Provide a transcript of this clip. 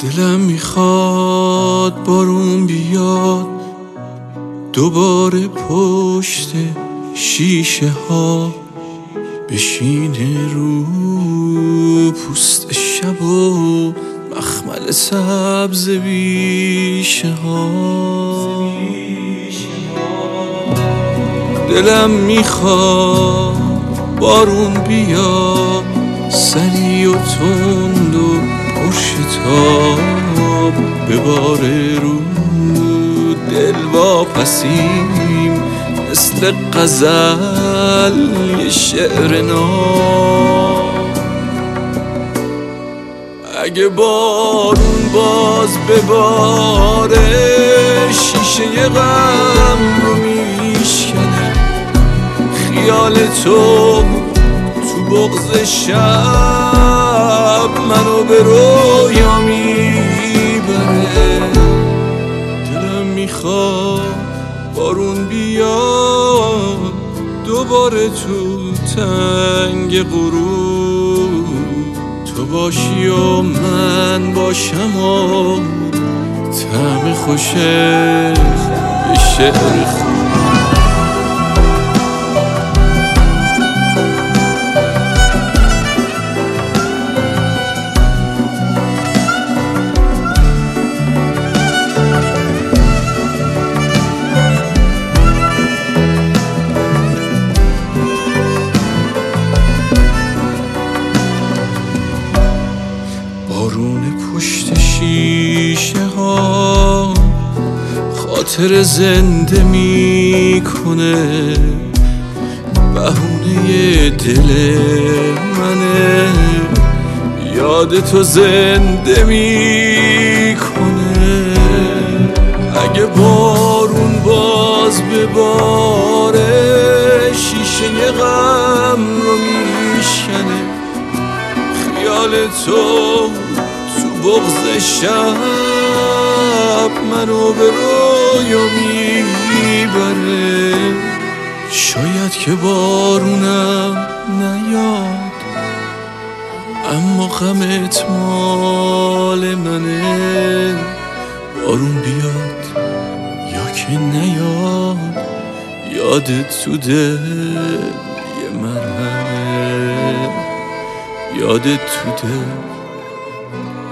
دلم میخواد بارون بیاد دوباره پشت شیشه ها، بشینه رو پوست شب و مخمل سبز بیشه ها. دلم میخواد بارون بیاد سری و تند و پرشتاب، بباره رو دل واپسیم مثل غزل یه شعر ناب. اگه بارون باز بباره شیشه غم رو میشکنه، خیال تو بغض شب منو به رویا میبره. دلم میخواد بارون بیاد دوباره تو تنگ غروب، تو باشی و من باشم و طعم خوشه یه شعر خوب. بارون پشت شیشه ها خاطر زنده میکنه، بهونه دل منه یاد تو زنده میکنه. اگه بارون باز بباره شیشه غم رو میشکنه، خیال تو بغض شب منو به رویا میبره. شاید که بارونم نیاد اما غمت مال منه. بارون بیاد یا که نیاد یادت تو دل یه مرهمه، یادت تو دل